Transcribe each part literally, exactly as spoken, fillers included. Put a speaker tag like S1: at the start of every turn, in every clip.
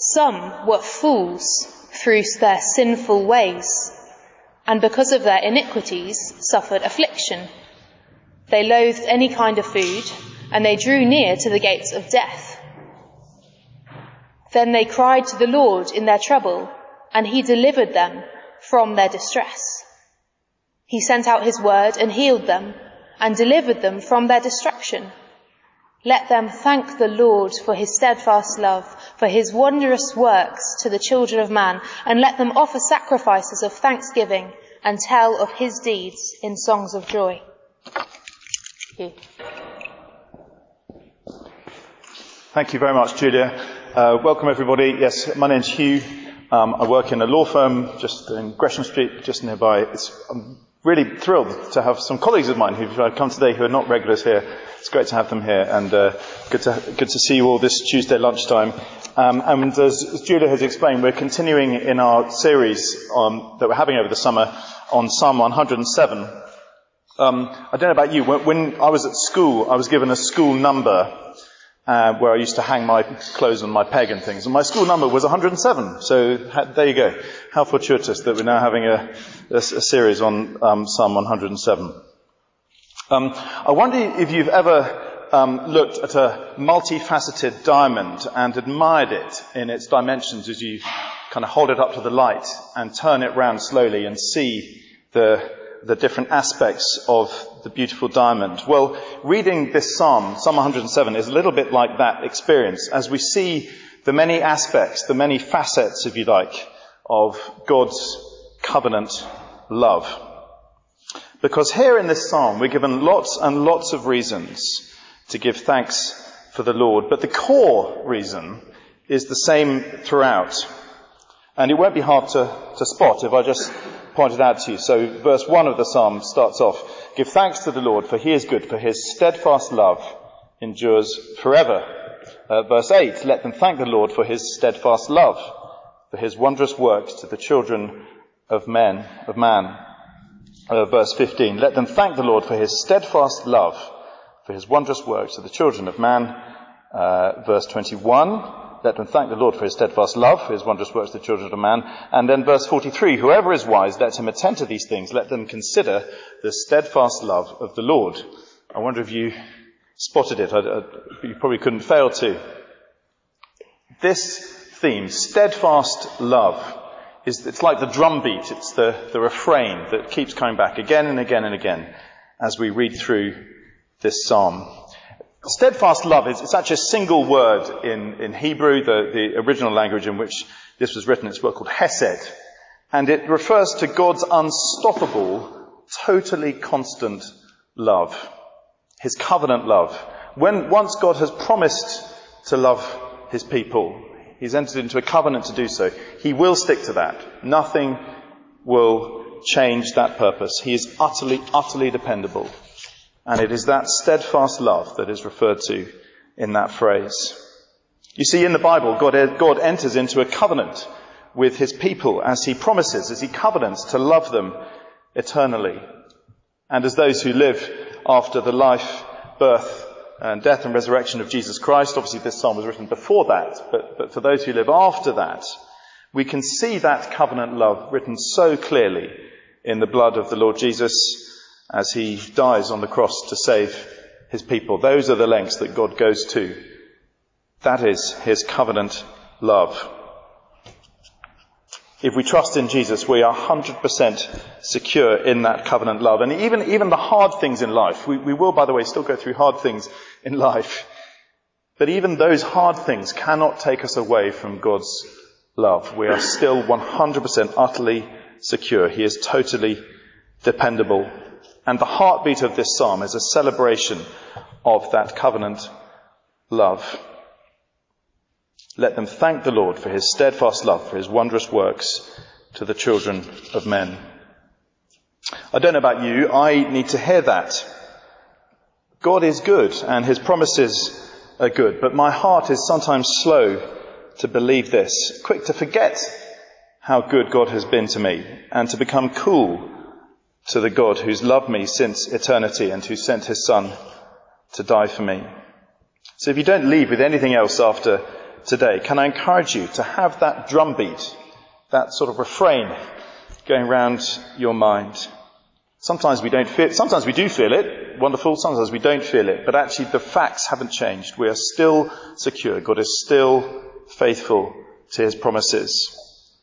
S1: Some were fools through their sinful ways, and because of their iniquities suffered affliction. They loathed any kind of food, and they drew near to the gates of death. Then they cried to the Lord in their trouble, and he delivered them from their distress. He sent out his word and healed them, and delivered them from their destruction. Let them thank the Lord for his steadfast love, for his wondrous works to the children of man, and let them offer sacrifices of thanksgiving and tell of his deeds in songs of joy. Thank you.
S2: Thank you very much, Julia. Uh, welcome everybody. Yes, my name's Hugh. Um, I work in a law firm just in Gresham Street, just nearby. It's, I'm really thrilled to have some colleagues of mine who've come today who are not regulars here. It's great to have them here, and uh, good to good to see you all this Tuesday lunchtime. Um, and as, as Julia has explained, we're continuing in our series um, that we're having over the summer on Psalm one hundred seven. Um, I don't know about you. When, when I was at school, I was given a school number uh, where I used to hang my clothes on my peg and things, and my school number was one hundred seven. So ha- there you go. How fortuitous that we're now having a, a, a series on um, Psalm one hundred seven. Um, I wonder if you've ever um, looked at a multifaceted diamond and admired it in its dimensions as you kind of hold it up to the light and turn it round slowly and see the the different aspects of the beautiful diamond. Well, reading this psalm, Psalm one hundred seven, is a little bit like that experience as we see the many aspects, the many facets, if you like, of God's covenant love. Because here in this psalm, we're given lots and lots of reasons to give thanks for the Lord. But the core reason is the same throughout. And it won't be hard to, to spot if I just point it out to you. So verse one of the psalm starts off, "Give thanks to the Lord, for he is good, for his steadfast love endures forever." Uh, verse eight, "Let them thank the Lord for his steadfast love, for his wondrous works to the children of men, of man." Uh, verse fifteen, "Let them thank the Lord for his steadfast love, for his wondrous works to the children of man." Uh, verse twenty-one, "Let them thank the Lord for his steadfast love, for his wondrous works to the children of man." And then verse forty-three, "Whoever is wise, let him attend to these things. Let them consider the steadfast love of the Lord." I wonder if you spotted it. I, I, you probably couldn't fail to. This theme, steadfast love, is it's like the drumbeat. It's the, the refrain that keeps coming back again and again and again as we read through this psalm. Steadfast love is it's actually a single word in, in Hebrew, the, the original language in which this was written. It's a word called hesed. And it refers to God's unstoppable, totally constant love. His covenant love. When once God has promised to love his people, he's entered into a covenant to do so. He will stick to that. Nothing will change that purpose. He is utterly, utterly dependable. And it is that steadfast love that is referred to in that phrase. You see, in the Bible, God, God enters into a covenant with his people as he promises, as he covenants to love them eternally. And as those who live after the life, birth, and death and resurrection of Jesus Christ, obviously this psalm was written before that, but, but for those who live after that, we can see that covenant love written so clearly in the blood of the Lord Jesus as he dies on the cross to save his people. Those are the lengths that God goes to. That is his covenant love. If we trust in Jesus, we are one hundred percent secure in that covenant love. And even, even the hard things in life, we, we will, by the way, still go through hard things in life. But even those hard things cannot take us away from God's love. We are still one hundred percent utterly secure. He is totally dependable. And the heartbeat of this psalm is a celebration of that covenant love. Let them thank the Lord for his steadfast love, for his wondrous works to the children of men. I don't know about you, I need to hear that. God is good and his promises are good, but my heart is sometimes slow to believe this, quick to forget how good God has been to me and to become cool to the God who's loved me since eternity and who sent his son to die for me. So if you don't leave with anything else after today, can I encourage you to have that drumbeat, that sort of refrain going round your mind. Sometimes we don't feel, sometimes we do feel it, wonderful, sometimes we don't feel it, but actually the facts haven't changed. We are still secure. God is still faithful to his promises.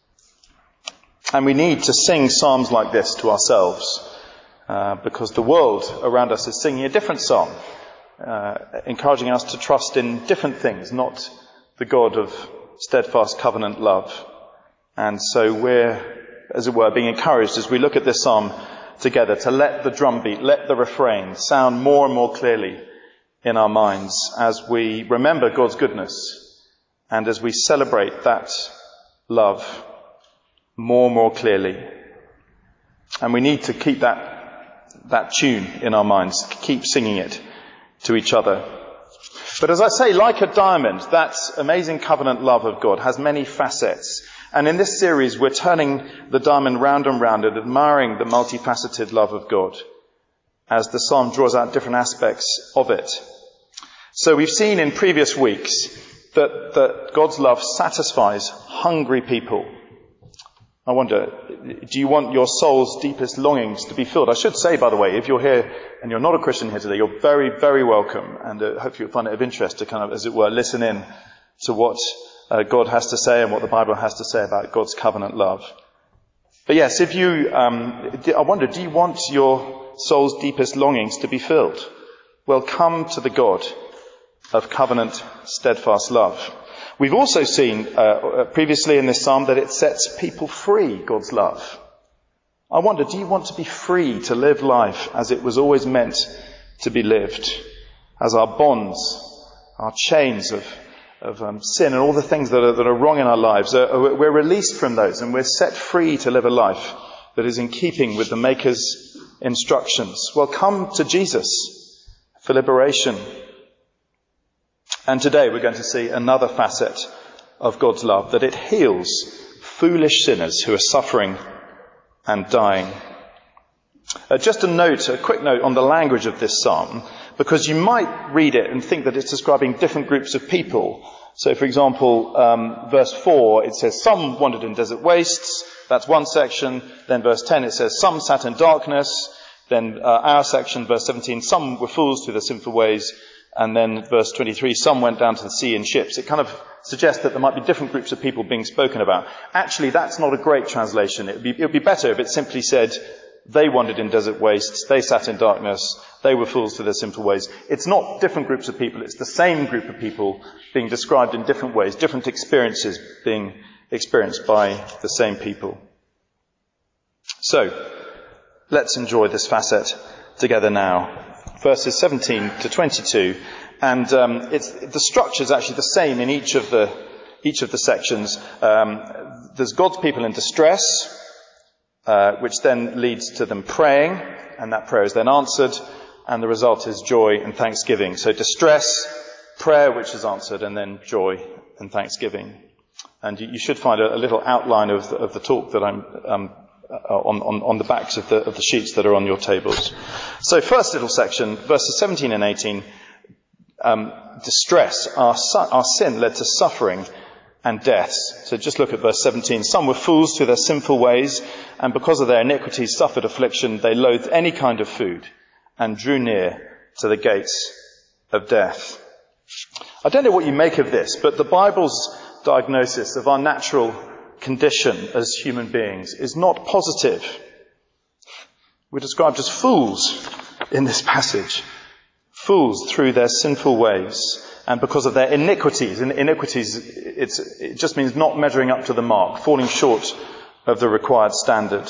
S2: And we need to sing psalms like this to ourselves, uh, because the world around us is singing a different psalm, uh, encouraging us to trust in different things, not the God of steadfast covenant love. And so we're, as it were, being encouraged as we look at this psalm together to let the drumbeat, let the refrain sound more and more clearly in our minds as we remember God's goodness and as we celebrate that love more and more clearly. And we need to keep that, that tune in our minds, keep singing it to each other. But as I say, like a diamond, that amazing covenant love of God has many facets. And in this series, we're turning the diamond round and round and admiring the multifaceted love of God as the psalm draws out different aspects of it. So we've seen in previous weeks that, that God's love satisfies hungry people. I wonder, do you want your soul's deepest longings to be filled? I should say, by the way, if you're here and you're not a Christian here today, you're very, very welcome. And uh, hopefully you'll find it of interest to kind of, as it were, listen in to what uh, God has to say and what the Bible has to say about God's covenant love. But yes, if you, um, I wonder, do you want your soul's deepest longings to be filled? Well, come to the God of covenant, steadfast love. We've also seen uh, previously in this psalm that it sets people free, God's love. I wonder, do you want to be free to live life as it was always meant to be lived? As our bonds, our chains of, of um, sin and all the things that are, that are wrong in our lives, uh, we're released from those and we're set free to live a life that is in keeping with the Maker's instructions. Well, come to Jesus for liberation. And today we're going to see another facet of God's love, that it heals foolish sinners who are suffering and dying. Uh, just a note, a quick note on the language of this psalm, because you might read it and think that it's describing different groups of people. So, for example, um, verse four, it says, some wandered in desert wastes. That's one section. Then verse ten, it says, some sat in darkness. Then uh, our section, verse seventeen, some were fools through their sinful ways. And then verse twenty-three, some went down to the sea in ships. It kind of suggests that there might be different groups of people being spoken about. Actually, that's not a great translation. It would be, it would be better if it simply said, they wandered in desert wastes, they sat in darkness, they were fools to their sinful ways. It's not different groups of people, it's the same group of people being described in different ways, different experiences being experienced by the same people. So, let's enjoy this facet together now. Verses seventeen to twenty-two, and um, it's, the structure is actually the same in each of the each of the sections. Um, there's God's people in distress, uh, which then leads to them praying, and that prayer is then answered, and the result is joy and thanksgiving. So distress, prayer which is answered, and then joy and thanksgiving. And you, you should find a, a little outline of the, of the talk that I'm um, On, on, on the backs of the, of the sheets that are on your tables. So first little section, verses seventeen and eighteen, um, distress, our, su- our sin led to suffering and deaths. So just look at verse seventeen. Some were fools through their sinful ways, and because of their iniquities suffered affliction. They loathed any kind of food and drew near to the gates of death. I don't know what you make of this, but the Bible's diagnosis of our natural condition as human beings is not positive. We're described as fools in this passage. Fools through their sinful ways and because of their iniquities. And iniquities, it's, it just means not measuring up to the mark, falling short of the required standard.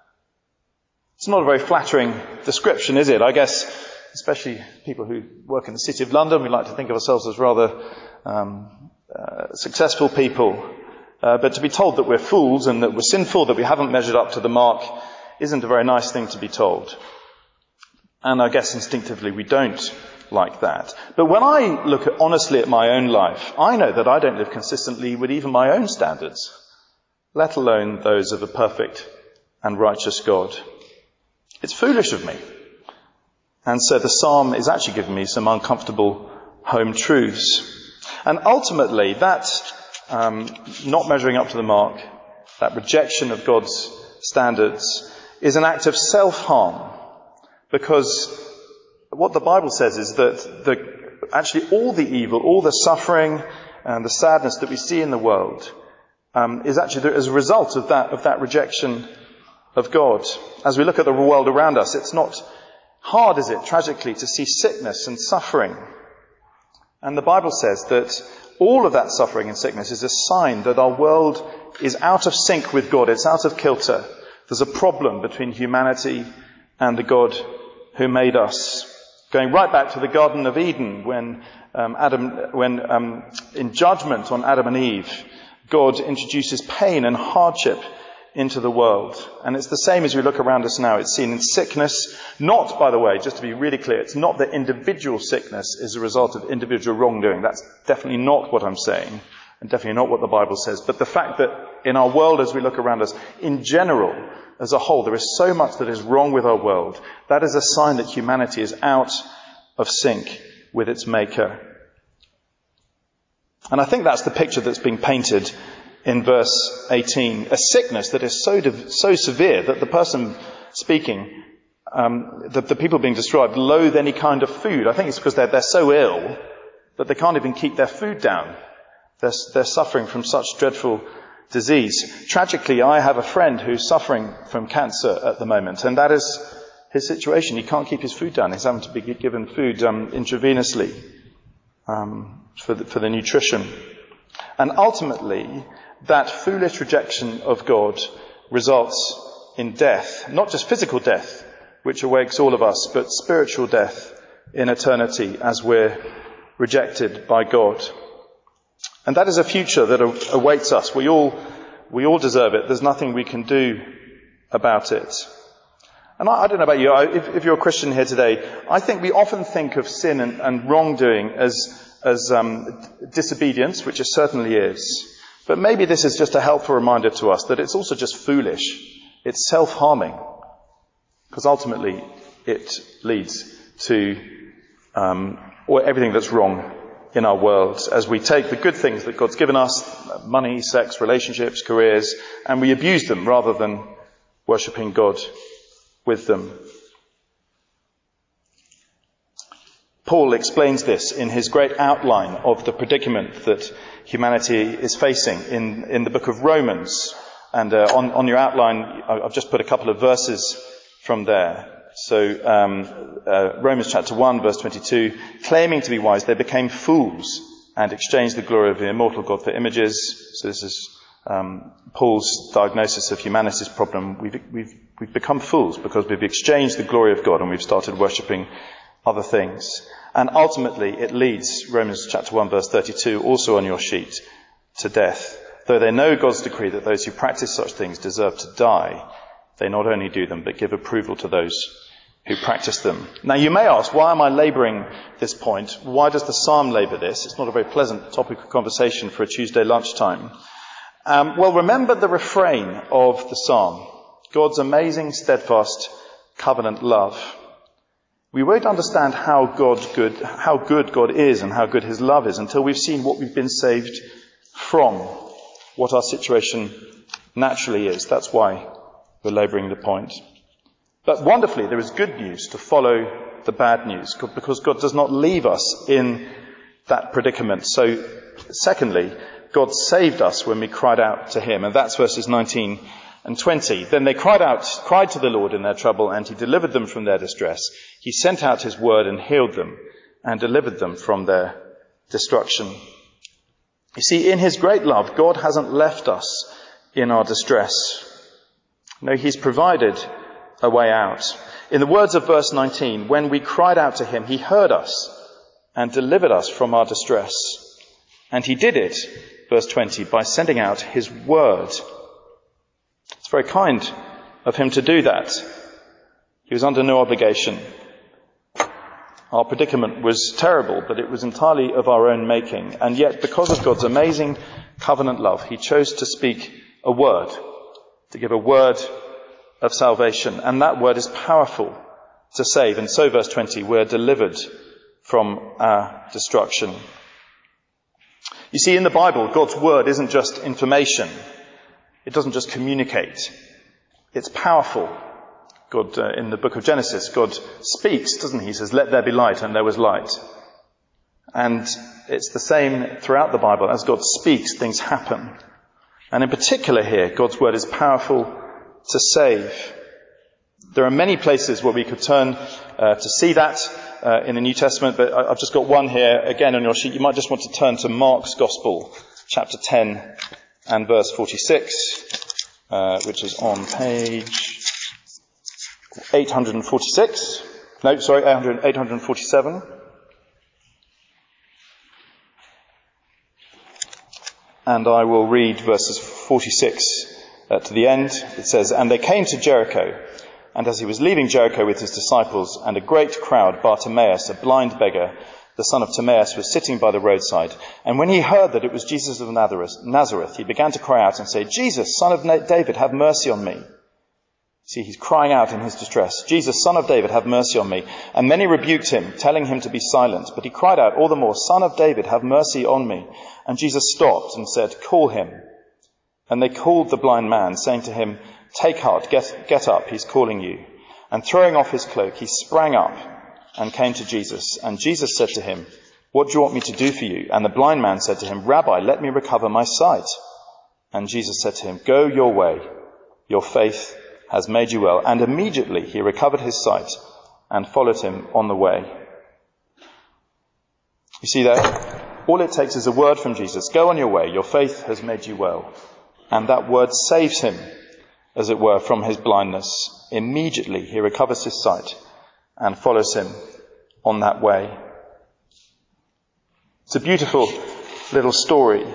S2: It's not a very flattering description, is it? I guess, especially people who work in the City of London, we like to think of ourselves as rather um, uh, successful people. Uh, but to be told that we're fools and that we're sinful, that we haven't measured up to the mark, isn't a very nice thing to be told. And I guess instinctively we don't like that. But when I look at, honestly at my own life, I know that I don't live consistently with even my own standards, let alone those of a perfect and righteous God. It's foolish of me. And so the psalm is actually giving me some uncomfortable home truths. And ultimately, that um, not measuring up to the mark, that rejection of God's standards, is an act of self-harm. Because what the Bible says is that the, actually all the evil, all the suffering and the sadness that we see in the world um, is actually as a result of that, of that rejection of God. As we look at the world around us, it's not hard, is it, tragically, to see sickness and suffering. And the Bible says that all of that suffering and sickness is a sign that our world is out of sync with God. It's out of kilter. There's a problem between humanity and the God who made us. Going right back to the Garden of Eden, when um, Adam, when um, in judgment on Adam and Eve, God introduces pain and hardship into the world. And it's the same as we look around us now. It's seen in sickness. Not, by the way, just to be really clear, it's not that individual sickness is a result of individual wrongdoing. That's definitely not what I'm saying, and definitely not what the Bible says. But the fact that in our world, as we look around us, in general, as a whole, there is so much that is wrong with our world. That is a sign that humanity is out of sync with its maker. And I think that's the picture that's being painted in verse eighteen, a sickness that is so div- so severe that the person speaking, um, the, the people being described, loathe any kind of food. I think it's because they're, they're so ill that they can't even keep their food down. They're, they're suffering from such dreadful disease. Tragically, I have a friend who's suffering from cancer at the moment, and that is his situation. He can't keep his food down. He's having to be given food um, intravenously um, for, the, for the nutrition. And ultimately, that foolish rejection of God results in death, not just physical death, which awakes all of us, but spiritual death in eternity as we're rejected by God. And that is a future that awaits us. We all, we all deserve it. There's nothing we can do about it. And I, I don't know about you, if, if you're a Christian here today, I think we often think of sin and, and wrongdoing as, as um, disobedience, which it certainly is. But maybe this is just a helpful reminder to us that it's also just foolish. It's self-harming. Because ultimately it leads to um, or everything that's wrong in our world as we take the good things that God's given us, money, sex, relationships, careers, and we abuse them rather than worshipping God with them. Paul explains this in his great outline of the predicament that humanity is facing in, in the book of Romans. And uh, on, on your outline, I've just put a couple of verses from there. So um, uh, Romans chapter one, verse twenty-two, claiming to be wise, they became fools and exchanged the glory of the immortal God for images. So this is um, Paul's diagnosis of humanity's problem. We've, we've, we've become fools because we've exchanged the glory of God and we've started worshipping other things. And ultimately it leads, Romans chapter one verse thirty-two, also on your sheet, to death. Though they know God's decree that those who practice such things deserve to die, they not only do them, but give approval to those who practice them. Now you may ask, why am I labouring this point? Why does the psalm labour this? It's not a very pleasant topic of conversation for a Tuesday lunchtime. Um, well, remember the refrain of the psalm, God's amazing, steadfast, covenant love. We won't understand how God good, how good God is and how good his love is until we've seen what we've been saved from, what our situation naturally is. That's why we're labouring the point. But wonderfully, there is good news to follow the bad news, because God does not leave us in that predicament. So, secondly, God saved us when we cried out to him, and that's verses nineteen and twenty. Then they cried out, cried to the Lord in their trouble, and he delivered them from their distress. He sent out his word and healed them and delivered them from their destruction. You see, in his great love, God hasn't left us in our distress. No, he's provided a way out. In the words of verse nineteen, when we cried out to him, he heard us and delivered us from our distress. And he did it, verse twenty, by sending out his word. It's very kind of him to do that. He was under no obligation. Our predicament was terrible, but it was entirely of our own making. And yet, because of God's amazing covenant love, he chose to speak a word, to give a word of salvation. And that word is powerful to save. And so, verse twenty, we're delivered from our destruction. You see, in the Bible, God's word isn't just information. It doesn't just communicate. It's powerful. God, uh, in the book of Genesis, God speaks, doesn't he? He says, "Let there be light," and there was light. And it's the same throughout the Bible. As God speaks, things happen. And in particular here, God's word is powerful to save. There are many places where we could turn uh, to see that uh, in the New Testament, but I've just got one here again on your sheet. You might just want to turn to Mark's Gospel, chapter ten and verse forty-six, uh, which is on page eight forty-six. No, sorry, eight forty-seven. And I will read verses forty-six uh, to the end. It says, "And they came to Jericho, and as he was leaving Jericho with his disciples and a great crowd, Bartimaeus, a blind beggar, the son of Timaeus, was sitting by the roadside. And when he heard that it was Jesus of Nazareth, he began to cry out and say, 'Jesus, son of David, have mercy on me.'" See, he's crying out in his distress, "Jesus, son of David, have mercy on me." And many rebuked him, telling him to be silent. But he cried out all the more, "Son of David, have mercy on me." And Jesus stopped and said, "Call him." And they called the blind man, saying to him, "Take heart, get, get up, he's calling you." And throwing off his cloak, he sprang up and came to Jesus. And Jesus said to him, "What do you want me to do for you?" And the blind man said to him, "Rabbi, let me recover my sight." And Jesus said to him, "Go your way, your faith has made you well." And immediately he recovered his sight and followed him on the way. You see there, all it takes is a word from Jesus. "Go on your way, your faith has made you well." And that word saves him, as it were, from his blindness. Immediately he recovers his sight and follows him on that way. It's a beautiful little story.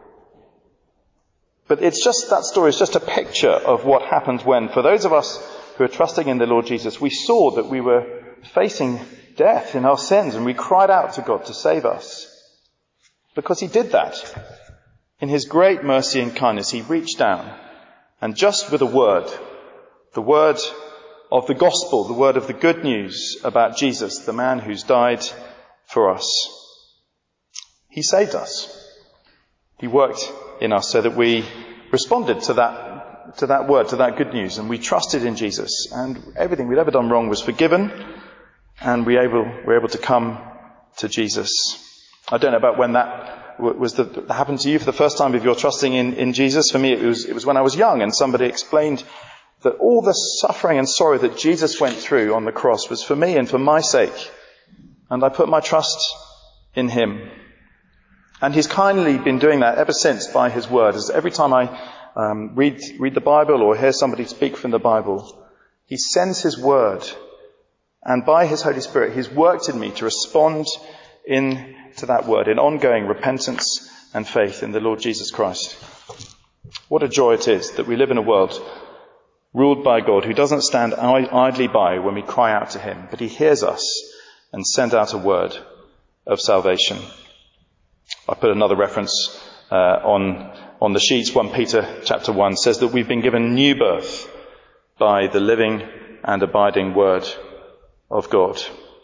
S2: But it's just, that story is just a picture of what happens when, for those of us who are trusting in the Lord Jesus, we saw that we were facing death in our sins and we cried out to God to save us. Because he did that. In his great mercy and kindness, he reached down and just with a word, the word of the gospel, the word of the good news about Jesus, the man who's died for us, he saved us. He worked in us so that we responded to that, to that word, to that good news, and we trusted in Jesus, and everything we'd ever done wrong was forgiven, and we able, were able to come to Jesus. I don't know about when that was the, that happened to you for the first time if you're trusting in, in Jesus. For me, it was, it was when I was young, and somebody explained that all the suffering and sorrow that Jesus went through on the cross was for me and for my sake, and I put my trust in him. And he's kindly been doing that ever since by his word. As every time I um, read read the Bible or hear somebody speak from the Bible, he sends his word. And by his Holy Spirit, he's worked in me to respond in to that word in ongoing repentance and faith in the Lord Jesus Christ. What a joy it is that we live in a world ruled by God who doesn't stand idly by when we cry out to him, but he hears us and sends out a word of salvation. I put another reference uh, on on the sheets. First Peter chapter one says that we've been given new birth by the living and abiding word of God.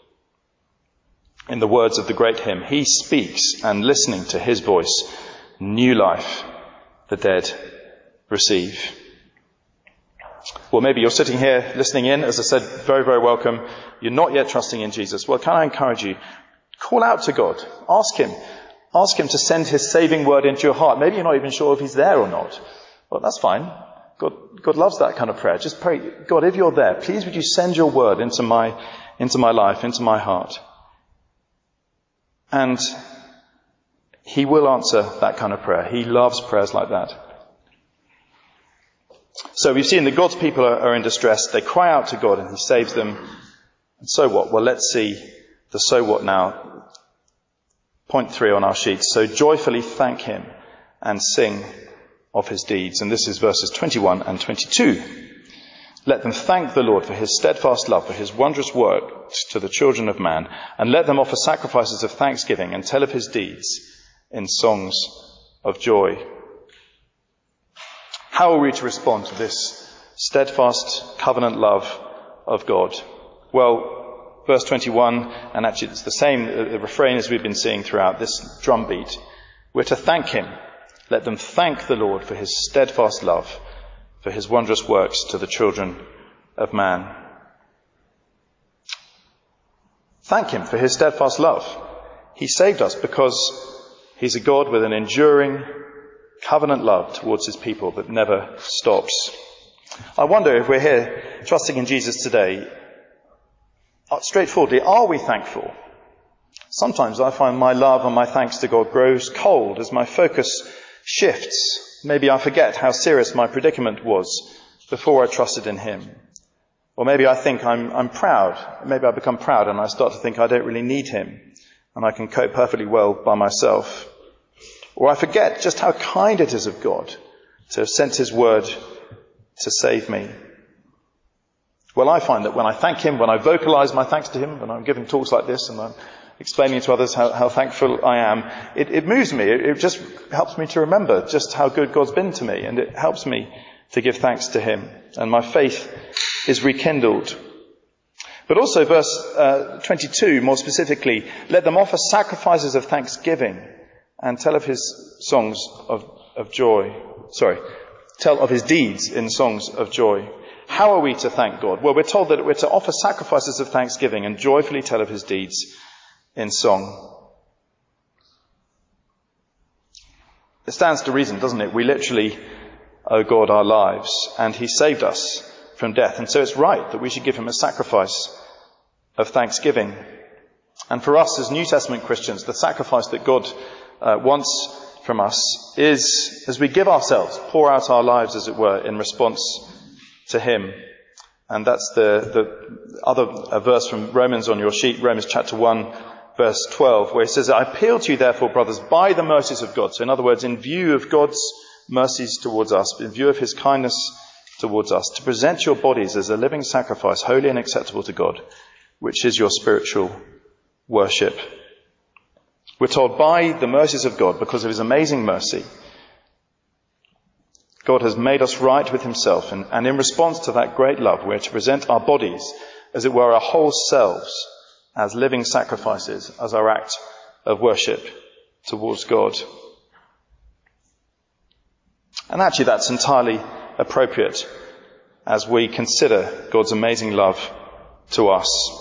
S2: In the words of the great hymn, he speaks, and listening to his voice, new life the dead receive. Well, maybe you're sitting here listening in. As I said, very, very welcome. You're not yet trusting in Jesus. Well, can I encourage you? Call out to God. Ask him. Ask him to send his saving word into your heart. Maybe you're not even sure if he's there or not. Well, that's fine. God, God loves that kind of prayer. Just pray, God, if you're there, please would you send your word into my, into my life, into my heart. And he will answer that kind of prayer. He loves prayers like that. So we've seen that God's people are, are in distress. They cry out to God and he saves them. And so what? Well, let's see the so what now. Point three on our sheets. So joyfully thank him and sing of his deeds. And this is verses twenty-one and twenty-two. Let them thank the Lord for his steadfast love, for his wondrous works to the children of man. And let them offer sacrifices of thanksgiving and tell of his deeds in songs of joy. How are we to respond to this steadfast covenant love of God? Well, verse twenty-one, and actually it's the same the refrain as we've been seeing throughout, this drumbeat. We're to thank him. Let them thank the Lord for his steadfast love, for his wondrous works to the children of man. Thank him for his steadfast love. He saved us because he's a God with an enduring covenant love towards his people that never stops. I wonder if we're here trusting in Jesus today, straightforwardly, are we thankful? Sometimes I find my love and my thanks to God grows cold as my focus shifts. Maybe I forget how serious my predicament was before I trusted in him. Or maybe I think I'm, I'm proud. Maybe I become proud and I start to think I don't really need him and I can cope perfectly well by myself. Or I forget just how kind it is of God to have sent his word to save me. Well, I find that when I thank him, when I vocalize my thanks to him, when I'm giving talks like this and I'm explaining to others how, how thankful I am, it, it moves me. It, it just helps me to remember just how good God's been to me, and it helps me to give thanks to him. And my faith is rekindled. But also verse uh, twenty-two, more specifically, let them offer sacrifices of thanksgiving and tell of his songs of, of joy. Sorry, tell of his deeds in songs of joy. How are we to thank God? Well, we're told that we're to offer sacrifices of thanksgiving and joyfully tell of his deeds in song. It stands to reason, doesn't it? We literally owe God our lives, and he saved us from death. And so it's right that we should give him a sacrifice of thanksgiving. And for us as New Testament Christians, the sacrifice that God uh, wants from us is as we give ourselves, pour out our lives, as it were, in response to him. And that's the, the other uh, verse from Romans on your sheet, Romans chapter one, verse twelve, where he says, I appeal to you, therefore, brothers, by the mercies of God. So in other words, in view of God's mercies towards us, in view of his kindness towards us, to present your bodies as a living sacrifice, holy and acceptable to God, which is your spiritual worship. We're told by the mercies of God, because of his amazing mercy, God has made us right with himself, and, and in response to that great love, we're to present our bodies, as it were, our whole selves, as living sacrifices, as our act of worship towards God. And actually that's entirely appropriate as we consider God's amazing love to us.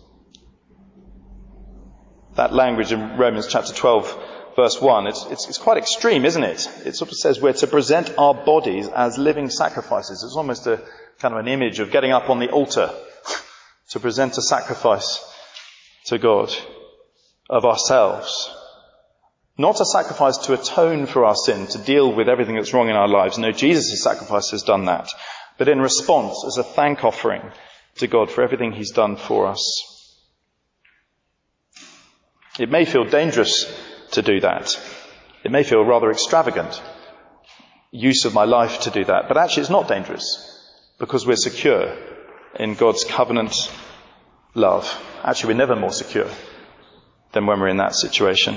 S2: That language in Romans chapter twelve, verse one, it's, it's, it's quite extreme, isn't it? It sort of says we're to present our bodies as living sacrifices. It's almost a kind of an image of getting up on the altar to present a sacrifice to God of ourselves. Not a sacrifice to atone for our sin, to deal with everything that's wrong in our lives. No, Jesus' sacrifice has done that. But in response, as a thank offering to God for everything he's done for us. It may feel dangerous to do that. It may feel rather extravagant use of my life to do that. But actually it's not dangerous, because we're secure in God's covenant love. Actually, we're never more secure than when we're in that situation.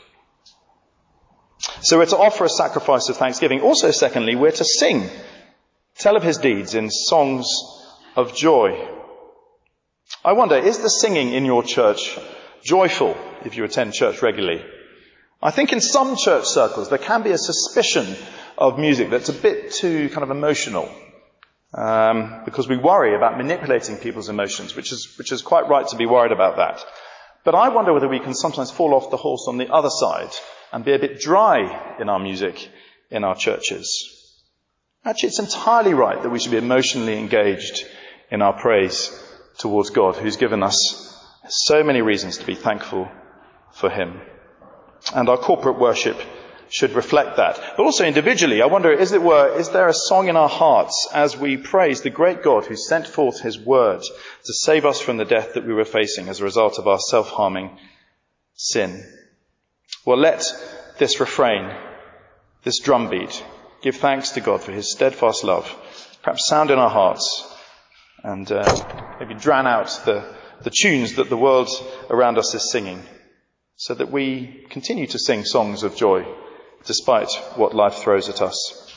S2: So we're to offer a sacrifice of thanksgiving. Also, secondly, we're to sing, tell of his deeds in songs of joy. I wonder, is the singing in your church joyful if you attend church regularly? I think in some church circles there can be a suspicion of music that's a bit too kind of emotional. Um, because we worry about manipulating people's emotions, which is which is quite right to be worried about that. But I wonder whether we can sometimes fall off the horse on the other side and be a bit dry in our music in our churches. Actually, it's entirely right that we should be emotionally engaged in our praise towards God, who's given us so many reasons to be thankful for him. And our corporate worship should reflect that. But also individually, I wonder, as it were, is there a song in our hearts as we praise the great God who sent forth his word to save us from the death that we were facing as a result of our self-harming sin? Well, let this refrain, this drumbeat, give thanks to God for his steadfast love, perhaps sound in our hearts, and uh, maybe drown out the, the tunes that the world around us is singing, so that we continue to sing songs of joy despite what life throws at us.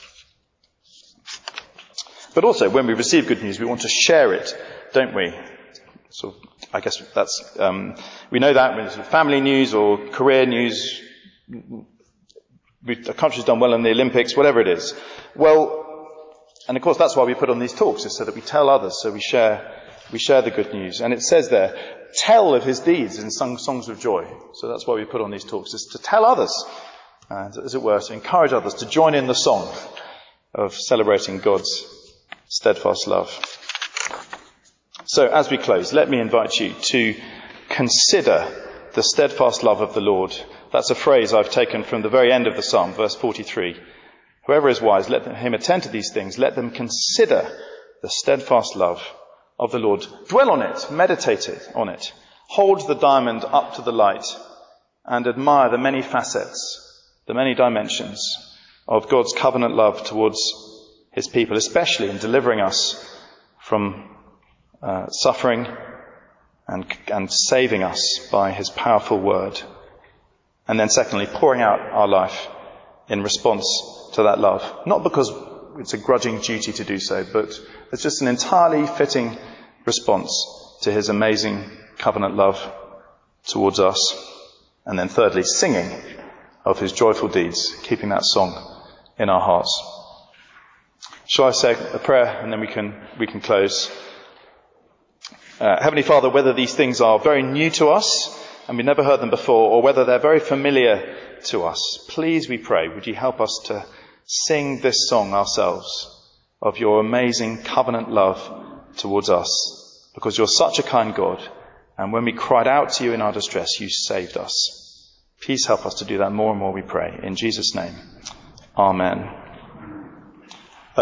S2: But also, when we receive good news, we want to share it, don't we? So I guess that's, um, we know that when it's family news or career news, a country's done well in the Olympics, whatever it is. Well, and of course that's why we put on these talks, is so that we tell others, so we share, we share the good news. And it says there, tell of his deeds in sung songs of joy. So that's why we put on these talks, is to tell others, and as it were, to encourage others to join in the song of celebrating God's steadfast love. So as we close, let me invite you to consider the steadfast love of the Lord. That's a phrase I've taken from the very end of the psalm, verse forty-three. Whoever is wise, let him attend to these things. Let them consider the steadfast love of the Lord. Dwell on it, meditate on it. Hold the diamond up to the light and admire the many facets, the many dimensions of God's covenant love towards his people, especially in delivering us from uh, suffering and, and saving us by his powerful word. And then secondly, pouring out our life in response to that love. Not because it's a grudging duty to do so, but it's just an entirely fitting response to his amazing covenant love towards us. And then thirdly, singing of his joyful deeds, keeping that song in our hearts. Shall I say a prayer and then we can we can close? Uh, Heavenly Father, whether these things are very new to us and we've never heard them before, or whether they're very familiar to us, please, we pray, would you help us to sing this song ourselves of your amazing covenant love towards us, because you're such a kind God, and when we cried out to you in our distress, you saved us. Please help us to do that more and more, we pray. In Jesus' name, amen.